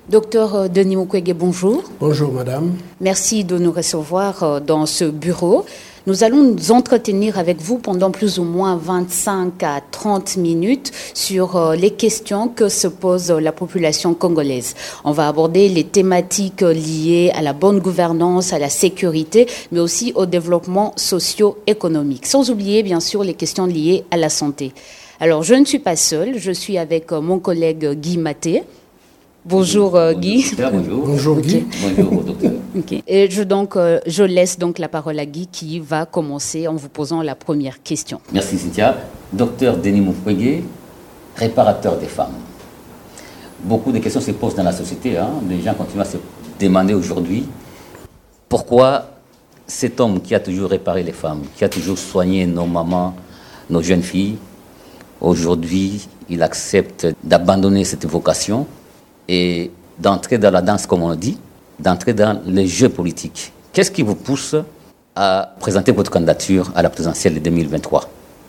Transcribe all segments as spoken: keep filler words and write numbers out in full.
Docteur Denis Mukwege, bonjour. Bonjour madame. Merci de nous recevoir dans ce bureau. Nous allons nous entretenir avec vous pendant plus ou moins vingt-cinq à trente minutes sur les questions que se pose la population congolaise. On va aborder les thématiques liées à la bonne gouvernance, à la sécurité, mais aussi au développement socio-économique. Sans oublier bien sûr les questions liées à la santé. Alors je ne suis pas seule, je suis avec mon collègue Guy Maté. Bonjour, bonjour Guy. Bonjour. Bonjour Guy. Bonjour docteur. Okay. Et je, donc, euh, je laisse donc la parole à Guy qui va commencer en vous posant la première question. Merci Cynthia. Docteur Denis Mukwege, réparateur des femmes. Beaucoup de questions se posent dans la société. Hein. Les gens continuent à se demander aujourd'hui pourquoi cet homme qui a toujours réparé les femmes, qui a toujours soigné nos mamans, nos jeunes filles, aujourd'hui il accepte d'abandonner cette vocation et d'entrer dans la danse, comme on dit, d'entrer dans les jeux politiques. Qu'est-ce qui vous pousse à présenter votre candidature à la présidentielle de deux mille vingt-trois?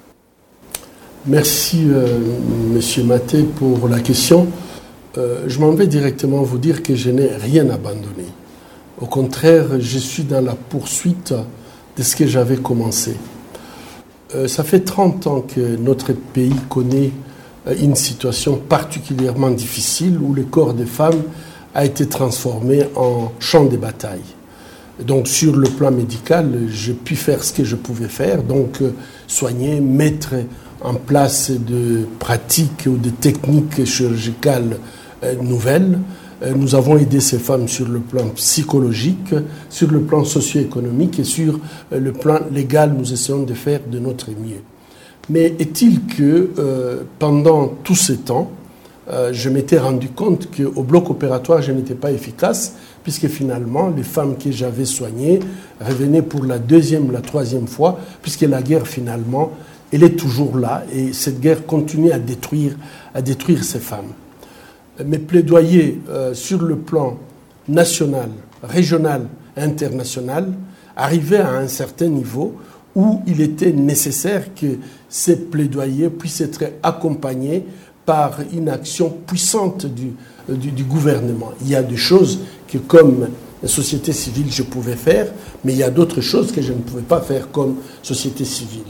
Merci, euh, Monsieur Maté, pour la question. Euh, je m'en vais directement vous dire que je n'ai rien abandonné. Au contraire, je suis dans la poursuite de ce que j'avais commencé. Euh, ça fait trente ans que notre pays connaît une situation particulièrement difficile où le corps des femmes a été transformé en champ de bataille. Donc sur le plan médical, j'ai pu faire ce que je pouvais faire, donc soigner, mettre en place de pratiques ou de techniques chirurgicales nouvelles. Nous avons aidé ces femmes sur le plan psychologique, sur le plan socio-économique et sur le plan légal, nous essayons de faire de notre mieux. Mais est-il que euh, pendant tout ce temps, euh, je m'étais rendu compte qu'au bloc opératoire, je n'étais pas efficace, puisque finalement, les femmes que j'avais soignées revenaient pour la deuxième, la troisième fois, puisque la guerre, finalement, elle est toujours là, et cette guerre continue à détruire, à détruire ces femmes. Mes plaidoyers euh, sur le plan national, régional, international, arrivaient à un certain niveau où il était nécessaire que ces plaidoyers puissent être accompagnés par une action puissante du, du, du gouvernement. Il y a des choses que, comme société civile, je pouvais faire, mais il y a d'autres choses que je ne pouvais pas faire comme société civile.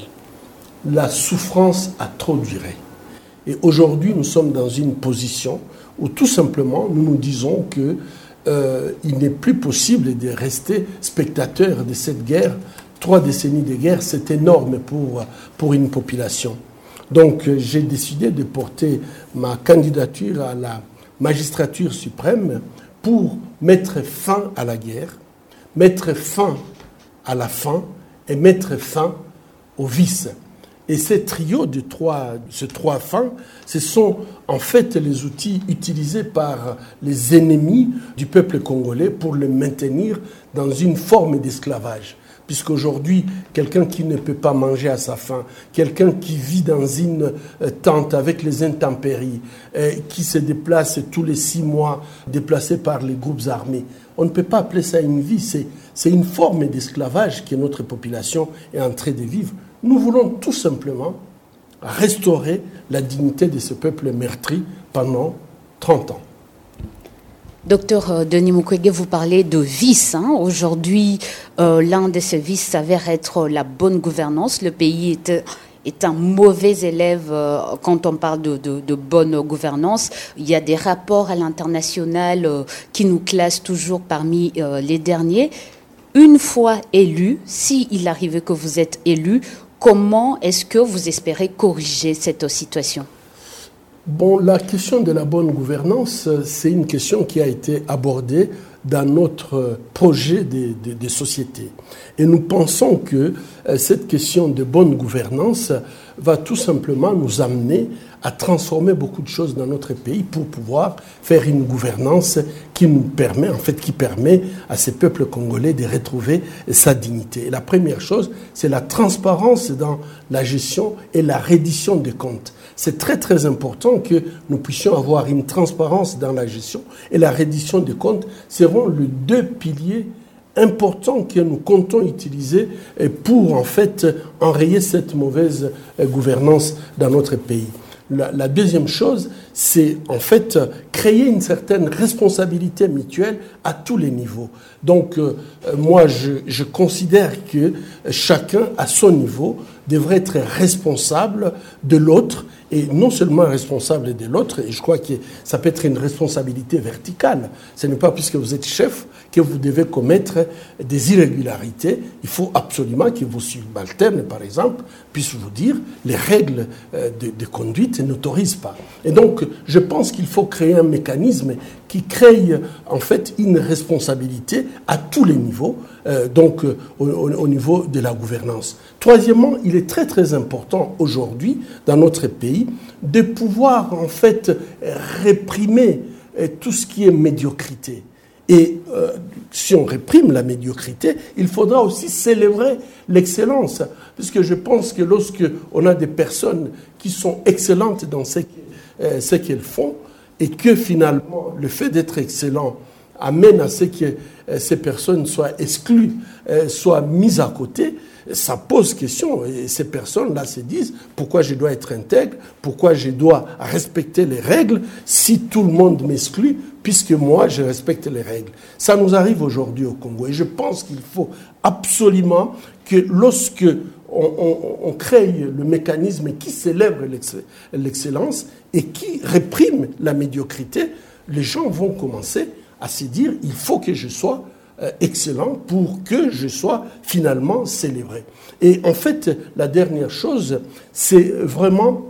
La souffrance a trop duré. Et aujourd'hui, nous sommes dans une position où tout simplement, nous nous disons qu'il euh, n'est plus possible de rester spectateur de cette guerre. Trois décennies de guerre, c'est énorme pour, pour une population. Donc, j'ai décidé de porter ma candidature à la magistrature suprême pour mettre fin à la guerre, mettre fin à la faim et mettre fin au vice. Et ces trios de trois, ces trois fins, ce sont en fait les outils utilisés par les ennemis du peuple congolais pour le maintenir dans une forme d'esclavage. Puisqu'aujourd'hui, quelqu'un qui ne peut pas manger à sa faim, quelqu'un qui vit dans une tente avec les intempéries, qui se déplace tous les six mois, déplacé par les groupes armés, on ne peut pas appeler ça une vie. C'est, c'est une forme d'esclavage que notre population est en train de vivre. Nous voulons tout simplement restaurer la dignité de ce peuple meurtri pendant trente ans. Docteur Denis Mukwege, vous parlez de vices. Hein. Aujourd'hui, euh, l'un de ces vices s'avère être la bonne gouvernance. Le pays est, est un mauvais élève euh, quand on parle de, de, de bonne gouvernance. Il y a des rapports à l'international euh, qui nous classent toujours parmi euh, les derniers. Une fois élu, s'il arrive que vous êtes élu, comment est-ce que vous espérez corriger cette situation ? Bon, la question de la bonne gouvernance, c'est une question qui a été abordée dans notre projet de, de, de société. Et nous pensons que cette question de bonne gouvernance va tout simplement nous amener à transformer beaucoup de choses dans notre pays pour pouvoir faire une gouvernance qui nous permet, en fait, qui permet à ces peuples congolais de retrouver sa dignité. Et la première chose, c'est la transparence dans la gestion et la reddition des comptes. C'est très très important que nous puissions avoir une transparence dans la gestion et la reddition des comptes seront les deux piliers importants que nous comptons utiliser pour en fait enrayer cette mauvaise gouvernance dans notre pays. La, la deuxième chose, c'est en fait créer une certaine responsabilité mutuelle à tous les niveaux. Donc euh, moi, je, je considère que chacun, à son niveau, devrait être responsable de l'autre, et non seulement responsable de l'autre, et je crois que ça peut être une responsabilité verticale. Ce n'est pas puisque vous êtes chef que vous devez commettre des irrégularités. Il faut absolument que vos subalternes, par exemple, puissent vous dire les règles de, de conduite n'autorisent pas. Et donc, je pense qu'il faut créer un mécanisme qui crée en fait une responsabilité à tous les niveaux, euh, donc euh, au, au niveau de la gouvernance. Troisièmement, il est très très important aujourd'hui dans notre pays de pouvoir en fait réprimer euh, tout ce qui est médiocrité. Et euh, si on réprime la médiocrité, il faudra aussi célébrer l'excellence. Parce que je pense que lorsque on a des personnes qui sont excellentes dans ce, euh, ce qu'elles font, et que finalement le fait d'être excellent amène à ce que euh, ces personnes soient exclues, euh, soient mises à côté, ça pose question. Et ces personnes-là se disent pourquoi je dois être intègre, pourquoi je dois respecter les règles si tout le monde m'exclut, puisque moi je respecte les règles. Ça nous arrive aujourd'hui au Congo. Et je pense qu'il faut absolument que lorsque on, on, on crée le mécanisme qui célèbre l'excellence et qui réprime la médiocrité, les gens vont commencer à se dire il faut que je sois excellent pour que je sois finalement célébré. Et en fait, la dernière chose, c'est vraiment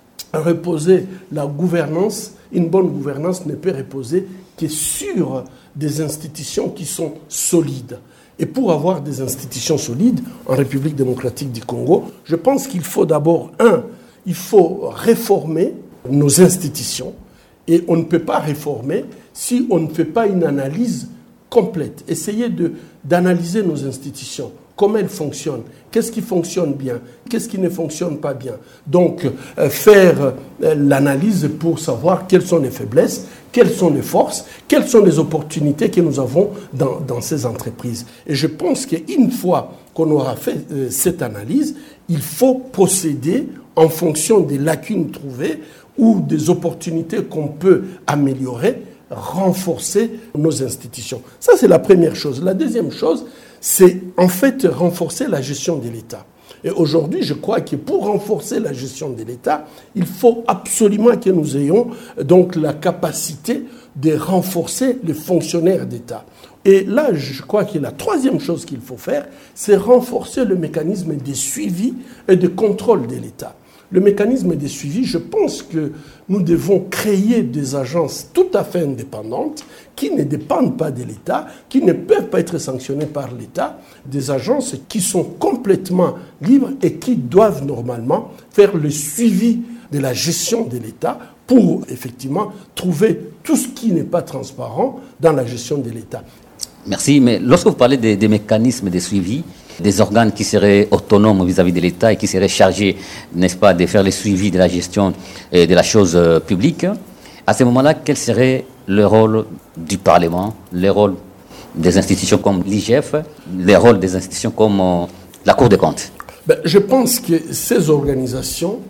reposer la gouvernance. Une bonne gouvernance ne peut reposer que sur des institutions qui sont solides. Et pour avoir des institutions solides en République démocratique du Congo, je pense qu'il faut d'abord, un, il faut réformer nos institutions. Et on ne peut pas réformer si on ne fait pas une analyse complète. Essayez de, d'analyser nos institutions, comment elles fonctionnent, qu'est-ce qui fonctionne bien, qu'est-ce qui ne fonctionne pas bien. Donc, euh, faire euh, l'analyse pour savoir quelles sont les faiblesses, quelles sont les forces, quelles sont les opportunités que nous avons dans, dans ces entreprises. Et je pense qu'une fois qu'on aura fait euh, cette analyse, il faut procéder en fonction des lacunes trouvées ou des opportunités qu'on peut améliorer, renforcer nos institutions. Ça, c'est la première chose. La deuxième chose, c'est en fait renforcer la gestion de l'État. Et aujourd'hui, je crois que pour renforcer la gestion de l'État, il faut absolument que nous ayons donc la capacité de renforcer les fonctionnaires d'État. Et là, je crois que la troisième chose qu'il faut faire, c'est renforcer le mécanisme de suivi et de contrôle de l'État. Le mécanisme de suivi, je pense que nous devons créer des agences tout à fait indépendantes qui ne dépendent pas de l'État, qui ne peuvent pas être sanctionnées par l'État, des agences qui sont complètement libres et qui doivent normalement faire le suivi de la gestion de l'État pour effectivement trouver tout ce qui n'est pas transparent dans la gestion de l'État. Merci, mais lorsque vous parlez des, des mécanismes de suivi, des organes qui seraient autonomes vis-à-vis de l'État et qui seraient chargés, n'est-ce pas, de faire le suivi de la gestion et de la chose publique, à ce moment-là, quel serait le rôle du Parlement, le rôle des institutions comme l'I G F, le rôle des institutions comme euh, la Cour des comptes? Ben, je pense que ces organisations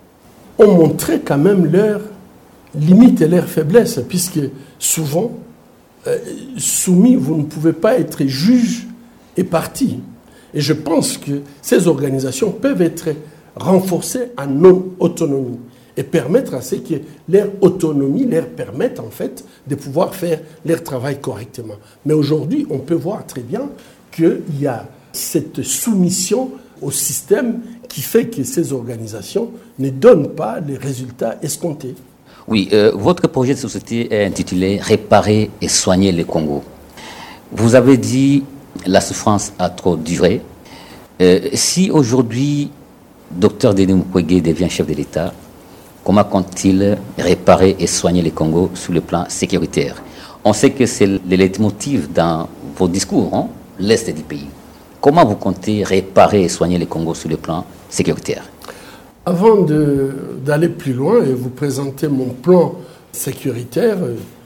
ont montré quand même leurs limites et leurs faiblesses, puisque souvent, euh, soumis, vous ne pouvez pas être juge et partie. Et je pense que ces organisations peuvent être renforcées en autonomie et permettre à ce que leur autonomie leur permette en fait de pouvoir faire leur travail correctement. Mais aujourd'hui, on peut voir très bien qu'il y a cette soumission au système qui fait que ces organisations ne donnent pas les résultats escomptés. Oui, euh, votre projet de société est intitulé « Réparer et soigner le Congo ». Vous avez dit la souffrance a trop duré. Euh, si aujourd'hui, docteur Denis Mukwege devient chef de l'État, comment compte-t-il réparer et soigner le Congo sur le plan sécuritaire? On sait que c'est le leitmotiv dans vos discours, hein, l'Est du pays. Comment vous comptez réparer et soigner le Congo sur le plan sécuritaire? Avant de, d'aller plus loin et vous présenter mon plan sécuritaire,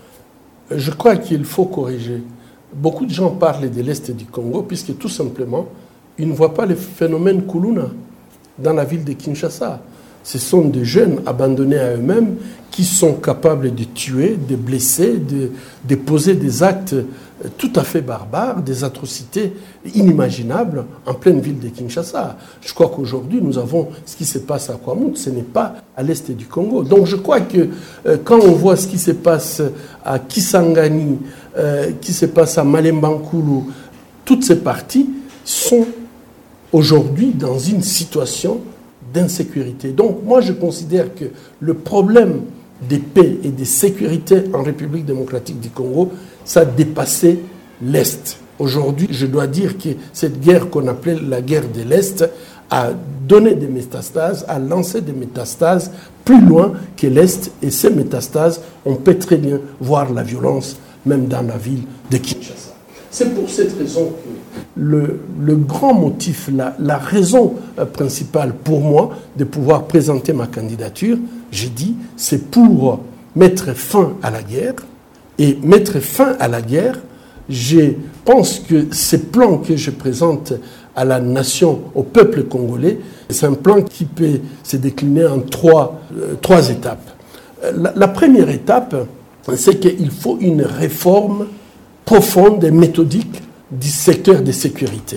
je crois qu'il faut corriger. Beaucoup de gens parlent de l'Est du Congo puisque tout simplement, ils ne voient pas le phénomène Kuluna dans la ville de Kinshasa. Ce sont des jeunes abandonnés à eux-mêmes qui sont capables de tuer, de blesser, de, de poser des actes tout à fait barbares, des atrocités inimaginables en pleine ville de Kinshasa. Je crois qu'aujourd'hui, nous avons ce qui se passe à Kwamouth, ce n'est pas à l'est du Congo. Donc je crois que euh, quand on voit ce qui se passe à Kisangani, euh, qui se passe à Malembankulu, toutes ces parties sont aujourd'hui dans une situation d'insécurité. Donc moi je considère que le problème des paix et de sécurité en République démocratique du Congo, ça a dépassé l'Est. Aujourd'hui, je dois dire que cette guerre qu'on appelait la guerre de l'Est a donné des métastases, a lancé des métastases plus loin que l'Est. Et ces métastases, on peut très bien voir la violence même dans la ville de Kinshasa. C'est pour cette raison que le, le grand motif, la, la raison principale pour moi de pouvoir présenter ma candidature, j'ai dit, c'est pour mettre fin à la guerre. Et mettre fin à la guerre, je pense que ce plan que je présente à la nation, au peuple congolais, c'est un plan qui peut se décliner en trois, euh, trois étapes. La, la première étape, c'est qu'il faut une réforme profonde et méthodique du secteur de sécurité.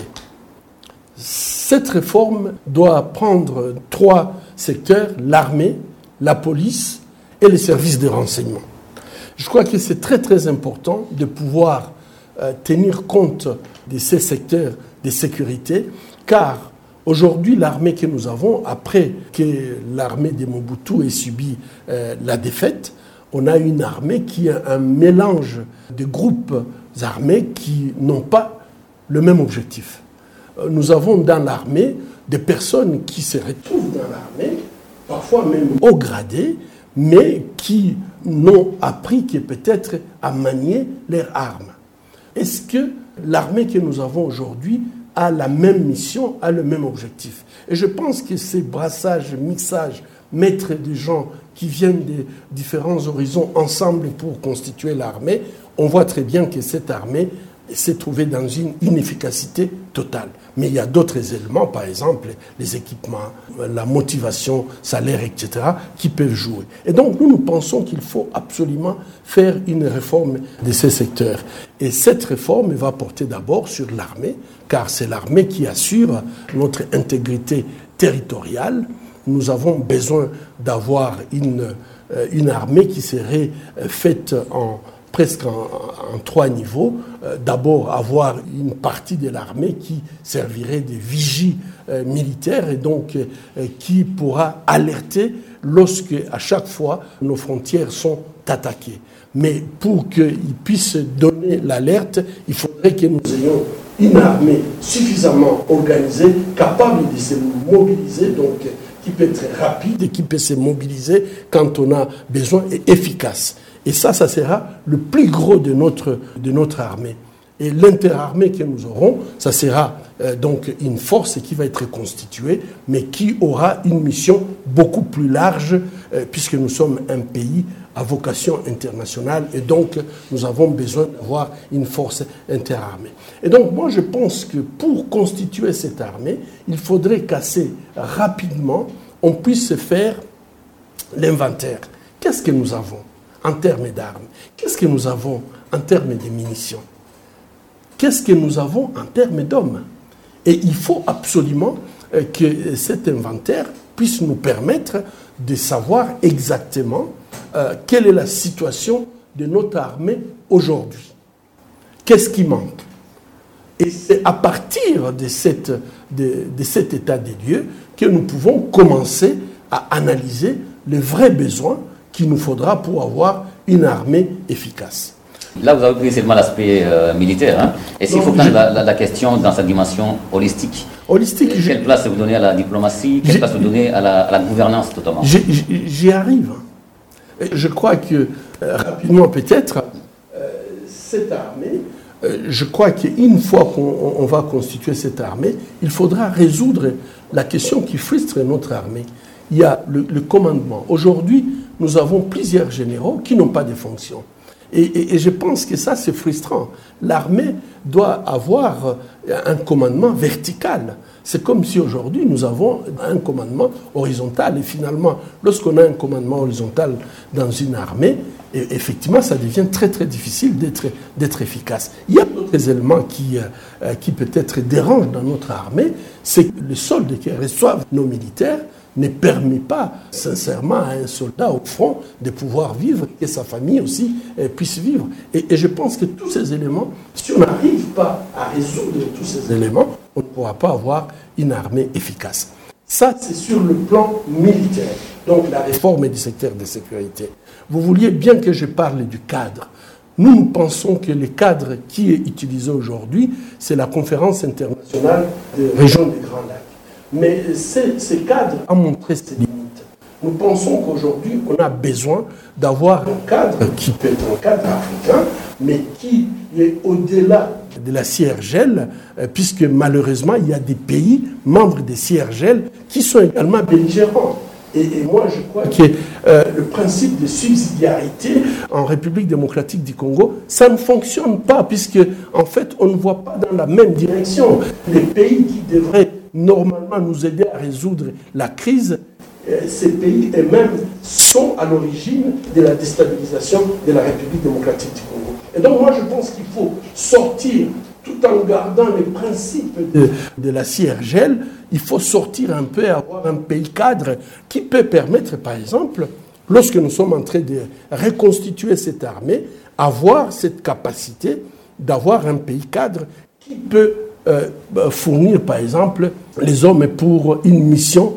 Cette réforme doit prendre trois secteurs, l'armée, la police et les services de renseignement. Je crois que c'est très très important de pouvoir euh, tenir compte de ces secteurs de sécurité, car aujourd'hui l'armée que nous avons, après que l'armée de Mobutu ait subi euh, la défaite, on a une armée qui est un mélange de groupes armés qui n'ont pas le même objectif. Nous avons dans l'armée des personnes qui se retrouvent dans l'armée, parfois même haut gradées, mais qui n'ont appris que peut-être à manier leurs armes. Est-ce que l'armée que nous avons aujourd'hui a la même mission, a le même objectif? Et je pense que ces brassages, mixages, mettre des gens qui viennent de différents horizons ensemble pour constituer l'armée, on voit très bien que cette armée s'est trouvée dans une inefficacité totale. Mais il y a d'autres éléments, par exemple les équipements, la motivation, salaire, et cetera, qui peuvent jouer. Et donc nous, nous pensons qu'il faut absolument faire une réforme de ces secteurs. Et cette réforme va porter d'abord sur l'armée, car c'est l'armée qui assure notre intégrité territoriale. Nous avons besoin d'avoir une, une armée qui serait faite en presque en, en trois niveaux. Euh, d'abord, avoir une partie de l'armée qui servirait de vigie euh, militaire et donc euh, qui pourra alerter lorsque, à chaque fois, nos frontières sont attaquées. Mais pour qu'ils puissent donner l'alerte, il faudrait que nous ayons une armée suffisamment organisée, capable de se mobiliser, donc qui peut être rapide et qui peut se mobiliser quand on a besoin et efficace. Et ça, ça sera le plus gros de notre, de notre armée. Et l'interarmée que nous aurons, ça sera euh, donc une force qui va être constituée, mais qui aura une mission beaucoup plus large, euh, puisque nous sommes un pays à vocation internationale, et donc nous avons besoin d'avoir une force interarmée. Et donc moi je pense que pour constituer cette armée, il faudrait qu'assez rapidement, on puisse faire l'inventaire. Qu'est-ce que nous avons en termes d'armes? Qu'est-ce que nous avons en termes de munitions? Qu'est-ce que nous avons en termes d'hommes? Et il faut absolument que cet inventaire puisse nous permettre de savoir exactement euh, quelle est la situation de notre armée aujourd'hui. Qu'est-ce qui manque? Et c'est à partir de, cette, de, de cet état des lieux que nous pouvons commencer à analyser les vrais besoins qu'il nous faudra pour avoir une armée efficace. Là, vous avez pris seulement l'aspect euh, militaire. Hein. Et s'il faut prendre la, la, la question dans sa dimension holistique, holistique quelle je, place vous donnez à la diplomatie, quelle place vous donnez à la, à la gouvernance totalement? J'y arrive. Je crois que, euh, rapidement peut-être, euh, cette armée, euh, je crois qu'une fois qu'on on va constituer cette armée, il faudra résoudre la question qui frustre notre armée. Il y a le, le commandement. Aujourd'hui, nous avons plusieurs généraux qui n'ont pas de fonction. Et, et, et je pense que ça, c'est frustrant. L'armée doit avoir un commandement vertical. C'est comme si aujourd'hui nous avons un commandement horizontal. Et finalement, lorsqu'on a un commandement horizontal dans une armée, et effectivement, ça devient très très difficile d'être, d'être efficace. Il y a d'autres éléments qui, euh, qui peut-être dérangent dans notre armée, c'est que le solde que reçoivent nos militaires ne permet pas sincèrement à un soldat au front de pouvoir vivre et que sa famille aussi euh, puisse vivre. Et, et je pense que tous ces éléments, si on n'arrive pas à résoudre tous ces éléments, on ne pourra pas avoir une armée efficace. Ça, c'est sur le plan militaire, donc la réforme du secteur de sécurité. Vous vouliez bien que je parle du cadre. Nous, nous pensons que le cadre qui est utilisé aujourd'hui, c'est la conférence internationale des régions des Grands Lacs. Mais ce cadre a montré ses limites. Nous pensons qu'aujourd'hui, on a besoin d'avoir un cadre qui peut être un cadre africain, mais qui est au-delà de la C I R G E L, puisque malheureusement, il y a des pays membres des C I R G E L qui sont également belligérants. Et, et moi, je crois que euh, le principe de subsidiarité en République démocratique du Congo, ça ne fonctionne pas, puisque en fait, on ne voit pas dans la même direction. Les pays qui devraient normalement nous aider à résoudre la crise, euh, ces pays eux-mêmes sont à l'origine de la déstabilisation de la République démocratique du Congo. Et donc moi, je pense qu'il faut sortir, tout en gardant les principes de, de la C I R G E L, il faut sortir un peu et avoir un pays cadre qui peut permettre, par exemple, lorsque nous sommes en train de reconstituer cette armée, avoir cette capacité d'avoir un pays cadre qui peut euh, fournir, par exemple, les hommes pour une mission,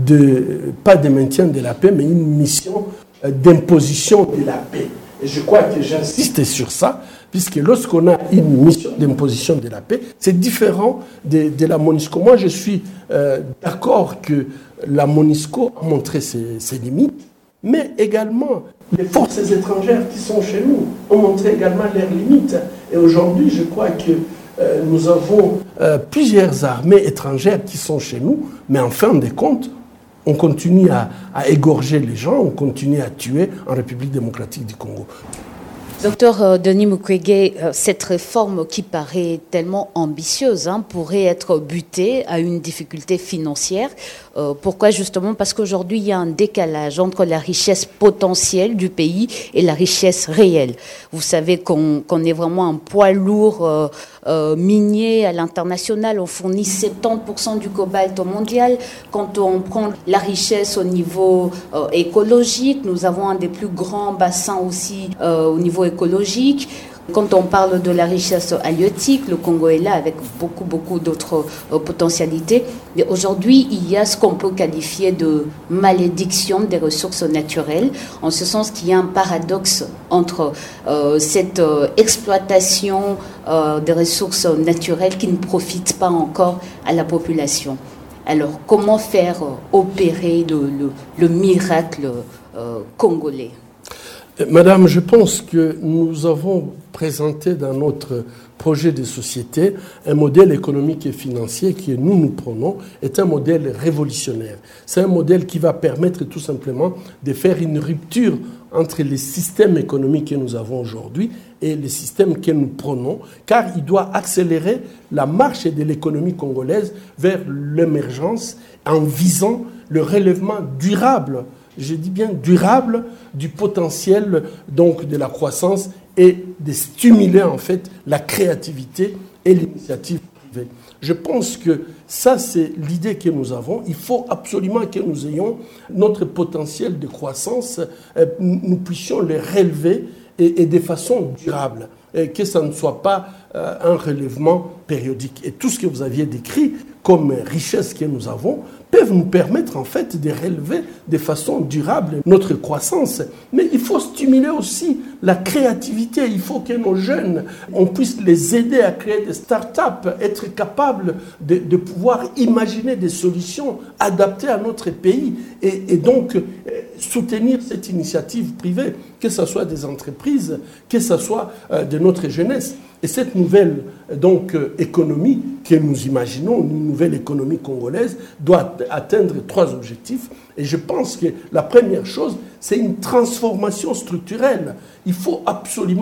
de, pas de maintien de la paix, mais une mission d'imposition de la paix. Et je crois que j'insiste sur ça, puisque lorsqu'on a une mission d'imposition de la paix, c'est différent de, de la MONUSCO. Moi, je suis euh, d'accord que la MONUSCO a montré ses, ses limites, mais également les forces étrangères qui sont chez nous ont montré également leurs limites. Et aujourd'hui, je crois que euh, nous avons euh, plusieurs armées étrangères qui sont chez nous, mais en fin de compte, on continue à, à égorger les gens, on continue à tuer en République démocratique du Congo. Docteur Denis Mukwege, cette réforme qui paraît tellement ambitieuse hein, pourrait être butée à une difficulté financière. Euh, pourquoi justement? Parce qu'aujourd'hui, il y a un décalage entre la richesse potentielle du pays et la richesse réelle. Vous savez qu'on, qu'on est vraiment un poids lourd euh, euh, minier à l'international. On fournit soixante-dix pour cent du cobalt au mondial. Quand on prend la richesse au niveau euh, écologique, nous avons un des plus grands bassins aussi euh, au niveau écologique. Quand on parle de la richesse halieutique, le Congo est là avec beaucoup, beaucoup d'autres euh, potentialités. Mais aujourd'hui, il y a ce qu'on peut qualifier de malédiction des ressources naturelles, en ce sens qu'il y a un paradoxe entre euh, cette euh, exploitation euh, des ressources naturelles qui ne profitent pas encore à la population. Alors, comment faire euh, opérer le, le, le miracle euh, congolais ? Madame, je pense que nous avons présenté dans notre projet de société un modèle économique et financier qui, nous, nous prenons, est un modèle révolutionnaire. C'est un modèle qui va permettre tout simplement de faire une rupture entre les systèmes économiques que nous avons aujourd'hui et les systèmes que nous prenons, car il doit accélérer la marche de l'économie congolaise vers l'émergence en visant le relèvement durable, je dis bien durable, du potentiel donc de la croissance et de stimuler en fait la créativité et l'initiative privée. Je pense que ça, c'est l'idée que nous avons. Il faut absolument que nous ayons notre potentiel de croissance, euh, nous puissions le relever et, et de façon durable, et que ça ne soit pas euh, un relèvement périodique. Et tout ce que vous aviez décrit comme richesse que nous avons peuvent nous permettre en fait de relever de façon durable notre croissance. Mais il faut stimuler aussi la créativité. Il faut que nos jeunes, on puisse les aider à créer des start-up, être capables de, de pouvoir imaginer des solutions adaptées à notre pays et, et donc euh, soutenir cette initiative privée, que ce soit des entreprises, que ce soit euh, de notre jeunesse. Et cette nouvelle donc, euh, économie que nous imaginons, une nouvelle économie congolaise, doit atteindre trois objectifs. Et je pense que la première chose, c'est une transformation structurelle. Il faut absolument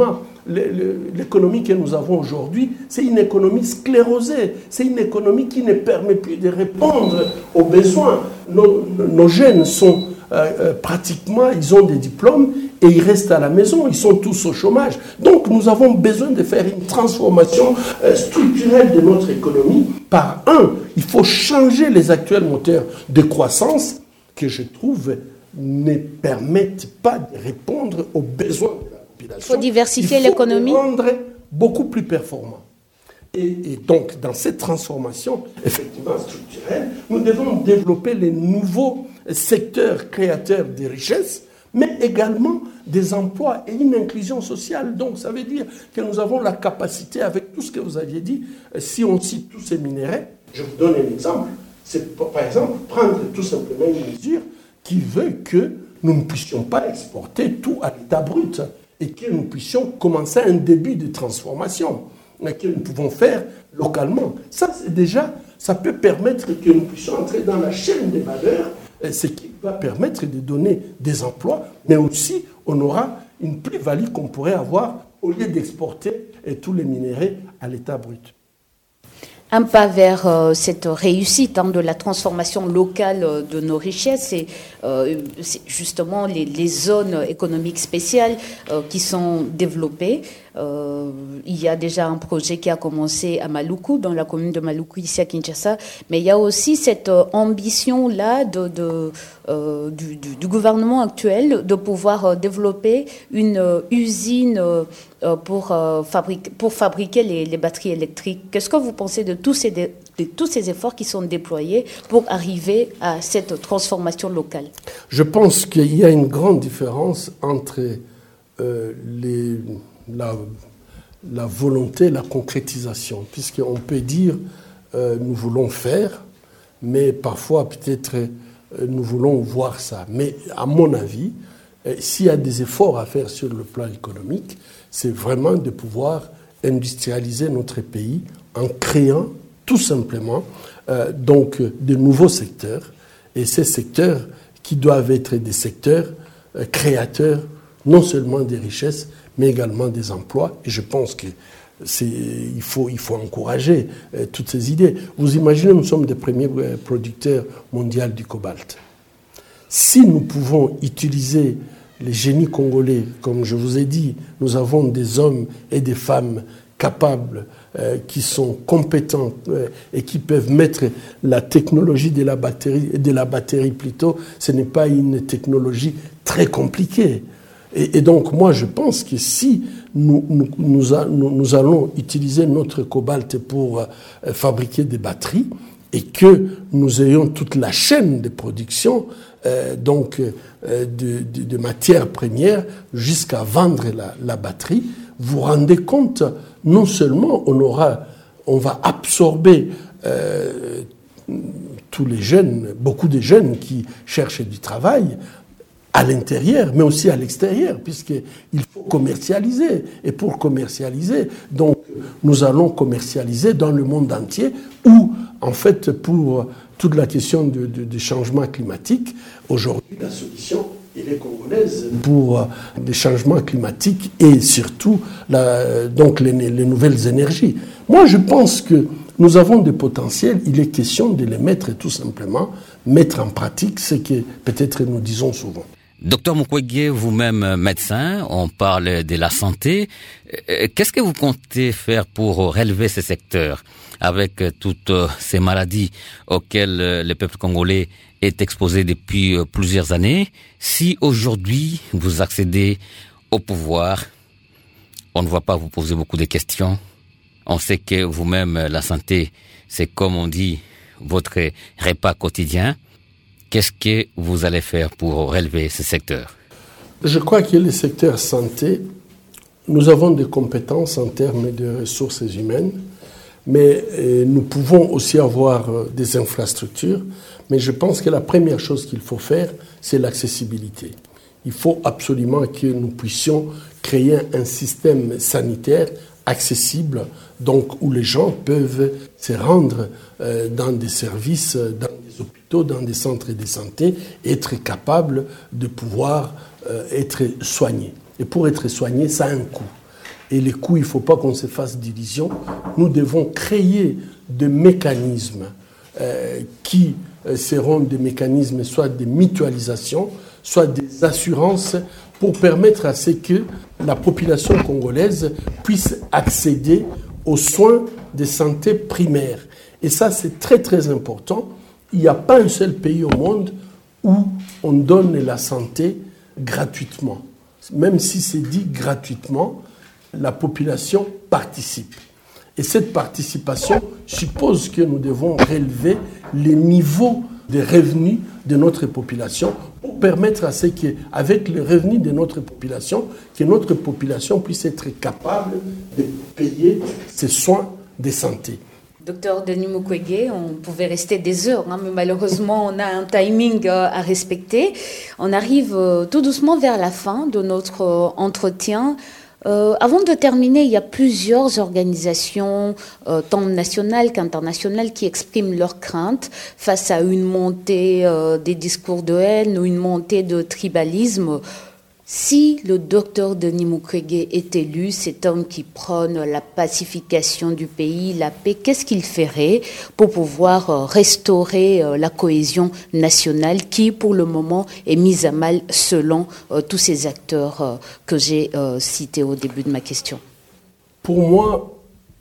l'économie que nous avons aujourd'hui, c'est une économie sclérosée. C'est une économie qui ne permet plus de répondre aux besoins. Nos, nos jeunes sont euh, pratiquement, ils ont des diplômes et ils restent à la maison. Ils sont tous au chômage. Donc nous avons besoin de faire une transformation euh, structurelle de notre économie. Par un, il faut changer les actuels moteurs de croissance que je trouve ne permettent pas de répondre aux besoins de la population. Il faut diversifier l'économie. Il faut les rendre beaucoup plus performants. Et, et donc, dans cette transformation, effectivement structurelle, nous devons développer les nouveaux secteurs créateurs de richesses, mais également des emplois et une inclusion sociale. Donc, ça veut dire que nous avons la capacité, avec tout ce que vous aviez dit, si on cite tous ces minéraux, je vous donne un exemple, c'est par exemple prendre tout simplement une mesure qui veut que nous ne puissions pas exporter tout à l'état brut et que nous puissions commencer un début de transformation que nous pouvons faire localement. Ça, c'est déjà, ça peut permettre que nous puissions entrer dans la chaîne des valeurs, ce qui va permettre de donner des emplois, mais aussi on aura une plus-value qu'on pourrait avoir au lieu d'exporter tous les minéraux à l'état brut. Un pas vers euh, cette réussite hein, de la transformation locale euh, de nos richesses, et euh, c'est justement les, les zones économiques spéciales euh, qui sont développées. Euh, il y a déjà un projet qui a commencé à Maluku, dans la commune de Maluku, ici à Kinshasa, mais il y a aussi cette euh, ambition-là de, de, euh, du, du, du gouvernement actuel de pouvoir euh, développer une euh, usine euh, pour, euh, fabriquer, pour fabriquer les, les batteries électriques. Qu'est-ce que vous pensez de tous ces, de, de tous ces efforts qui sont déployés pour arriver à cette transformation locale? Je pense qu'il y a une grande différence entre euh, les... La, la volonté, la concrétisation, puisqu'on peut dire euh, nous voulons faire, mais parfois peut-être euh, nous voulons voir ça. Mais à mon avis, euh, s'il y a des efforts à faire sur le plan économique, c'est vraiment de pouvoir industrialiser notre pays en créant tout simplement euh, donc de nouveaux secteurs, et ces secteurs qui doivent être des secteurs euh, créateurs non seulement des richesses, mais également des emplois. Et je pense qu'il faut, il faut encourager euh, toutes ces idées. Vous imaginez, nous sommes des premiers euh, producteurs mondiaux du cobalt. Si nous pouvons utiliser les génies congolais, comme je vous ai dit, nous avons des hommes et des femmes capables, euh, qui sont compétents euh, et qui peuvent mettre la technologie de la batterie, de la batterie plutôt, ce n'est pas une technologie très compliquée. Et, et donc, moi, je pense que si nous, nous, nous, a, nous, nous allons utiliser notre cobalt pour euh, fabriquer des batteries et que nous ayons toute la chaîne de production, euh, donc euh, de, de, de matières premières jusqu'à vendre la, la batterie, vous vous rendez compte, non seulement on aura, on va absorber euh, tous les jeunes, beaucoup de jeunes qui cherchent du travail, à l'intérieur, mais aussi à l'extérieur, puisqu'il faut commercialiser. Et pour commercialiser, donc, nous allons commercialiser dans le monde entier, où, en fait, pour toute la question du de, de changement climatique, aujourd'hui, la solution, elle est congolaise pour les changements climatiques et surtout la, donc les, les nouvelles énergies. Moi, je pense que nous avons des potentiels, il est question de les mettre tout simplement, mettre en pratique ce que peut-être nous disons souvent. Docteur Mukwege, vous-même médecin, on parle de la santé. Qu'est-ce que vous comptez faire pour relever ce secteur avec toutes ces maladies auxquelles le peuple congolais est exposé depuis plusieurs années? Si aujourd'hui vous accédez au pouvoir, on ne va pas vous poser beaucoup de questions. On sait que vous-même, la santé, c'est comme on dit, votre repas quotidien. Qu'est-ce que vous allez faire pour relever ce secteur? Je crois que le secteur santé, nous avons des compétences en termes de ressources humaines, mais euh, nous pouvons aussi avoir euh, des infrastructures. Mais je pense que la première chose qu'il faut faire, c'est l'accessibilité. Il faut absolument que nous puissions créer un système sanitaire accessible, donc où les gens peuvent se rendre euh, dans des services, dans des hôpitaux, dans des centres de santé, et être capables de pouvoir euh, être soignés. Et pour être soigné, ça a un coût. Et les coûts, il ne faut pas qu'on se fasse d'illusions. Nous devons créer des mécanismes euh, qui euh, seront des mécanismes soit de mutualisation, soit des assurances pour permettre à ce que la population congolaise puisse accéder aux soins de santé primaires. Et ça, c'est très très important. Il n'y a pas un seul pays au monde où on donne la santé gratuitement. Même si c'est dit gratuitement, la population participe. Et cette participation suppose que nous devons relever les niveaux de revenus de notre population pour permettre à ce qu'avec les revenus de notre population, que notre population puisse être capable de payer ses soins de santé. Docteur Denis Mukwege, on pouvait rester des heures, hein, mais malheureusement, on a un timing à respecter. On arrive tout doucement vers la fin de notre entretien. Euh, avant de terminer, il y a plusieurs organisations, euh, tant nationales qu'internationales, qui expriment leurs craintes face à une montée euh, des discours de haine ou une montée de tribalisme. Si le docteur Denis Mukwege est élu, cet homme qui prône la pacification du pays, la paix, qu'est-ce qu'il ferait pour pouvoir restaurer la cohésion nationale qui, pour le moment, est mise à mal selon tous ces acteurs que j'ai cités au début de ma question? Pour moi,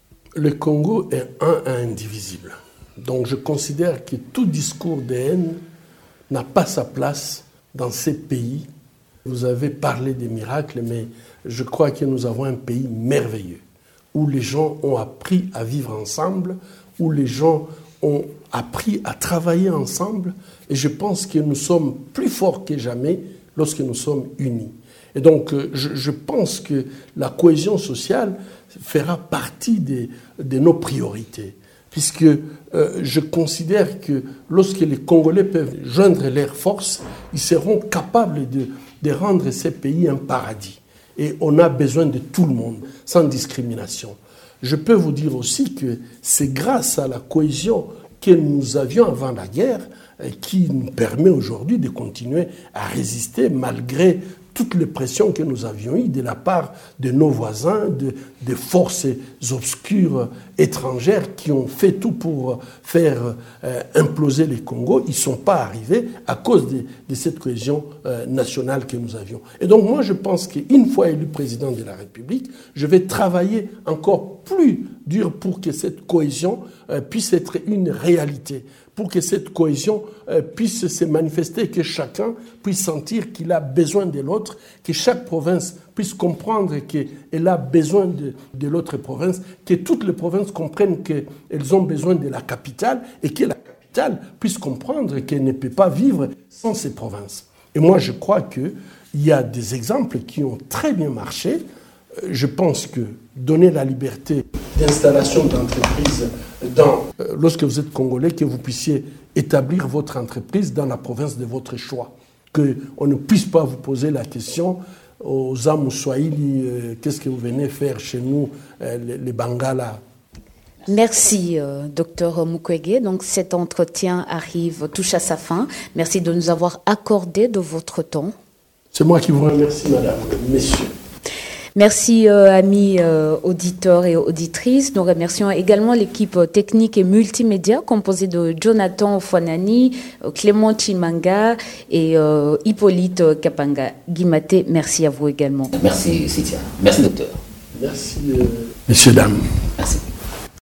le Congo est un et indivisible. Donc je considère que tout discours de haine n'a pas sa place dans ces pays. Vous avez parlé des miracles, mais je crois que nous avons un pays merveilleux, où les gens ont appris à vivre ensemble, où les gens ont appris à travailler ensemble, et je pense que nous sommes plus forts que jamais lorsque nous sommes unis. Et donc, je, je pense que la cohésion sociale fera partie de, de nos priorités, puisque euh, je considère que lorsque les Congolais peuvent joindre leurs forces, ils seront capables de de rendre ces pays un paradis. Et on a besoin de tout le monde, sans discrimination. Je peux vous dire aussi que c'est grâce à la cohésion que nous avions avant la guerre qui nous permet aujourd'hui de continuer à résister malgré toutes les pressions que nous avions eues de la part de nos voisins, de, de forces obscures étrangères qui ont fait tout pour faire euh, imploser les Congos. Ils ne sont pas arrivés à cause de, de cette cohésion euh, nationale que nous avions. Et donc moi, je pense qu'une fois élu président de la République, je vais travailler encore plus dur pour que cette cohésion euh, puisse être une réalité, pour que cette cohésion euh, puisse se manifester, que chacun puisse sentir qu'il a besoin de l'autre, que chaque province puisse comprendre qu'elle a besoin de, de l'autre province, que toutes les provinces comprennent qu'elles ont besoin de la capitale et que la capitale puisse comprendre qu'elle ne peut pas vivre sans ces provinces. Et moi, je crois qu'il y a des exemples qui ont très bien marché. Je pense que donner la liberté d'installation d'entreprise dans, euh, lorsque vous êtes Congolais, que vous puissiez établir votre entreprise dans la province de votre choix. Qu'on ne puisse pas vous poser la question aux âmes Swahili, euh, qu'est-ce que vous venez faire chez nous, euh, les, les Bangala. Merci, euh, docteur Mukwege. Donc, cet entretien arrive, touche à sa fin. Merci de nous avoir accordé de votre temps. C'est moi qui vous remercie, madame, messieurs. Merci, euh, amis euh, auditeurs et auditrices. Nous remercions également l'équipe technique et multimédia composée de Jonathan Fouanani, Clément Chimanga et euh, Hippolyte Kapanga. Guimaté, merci à vous également. Merci, Cynthia. Merci, docteur. Merci, euh, messieurs, dames. Merci.